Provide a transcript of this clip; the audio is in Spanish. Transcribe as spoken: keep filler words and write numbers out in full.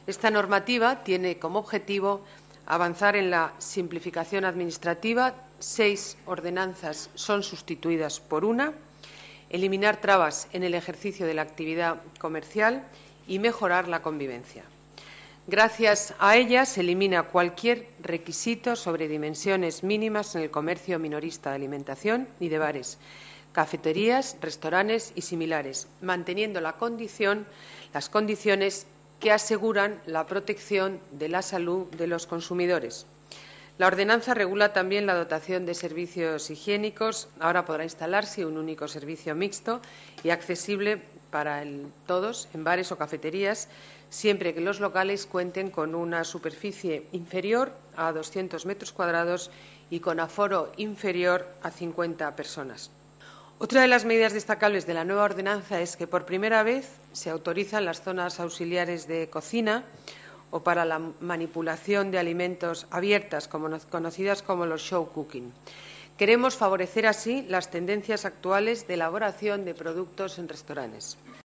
Esta normativa tiene como objetivo avanzar en la simplificación administrativa. Seis ordenanzas son sustituidas por una, eliminar trabas en el ejercicio de la actividad comercial y mejorar la convivencia. Gracias a ellas se elimina cualquier requisito sobre dimensiones mínimas en el comercio minorista de alimentación y de bares, cafeterías, restaurantes y similares, manteniendo la condición, las condiciones que aseguran la protección de la salud de los consumidores. La ordenanza regula también la dotación de servicios higiénicos. Ahora podrá instalarse un único servicio mixto y accesible para el, todos en bares o cafeterías, siempre que los locales cuenten con una superficie inferior a doscientos metros cuadrados y con aforo inferior a cincuenta personas. Otra de las medidas destacables de la nueva ordenanza es que por primera vez se autorizan las zonas auxiliares de cocina o para la manipulación de alimentos abiertas, como, conocidas como los show cooking. Queremos favorecer así las tendencias actuales de elaboración de productos en restaurantes.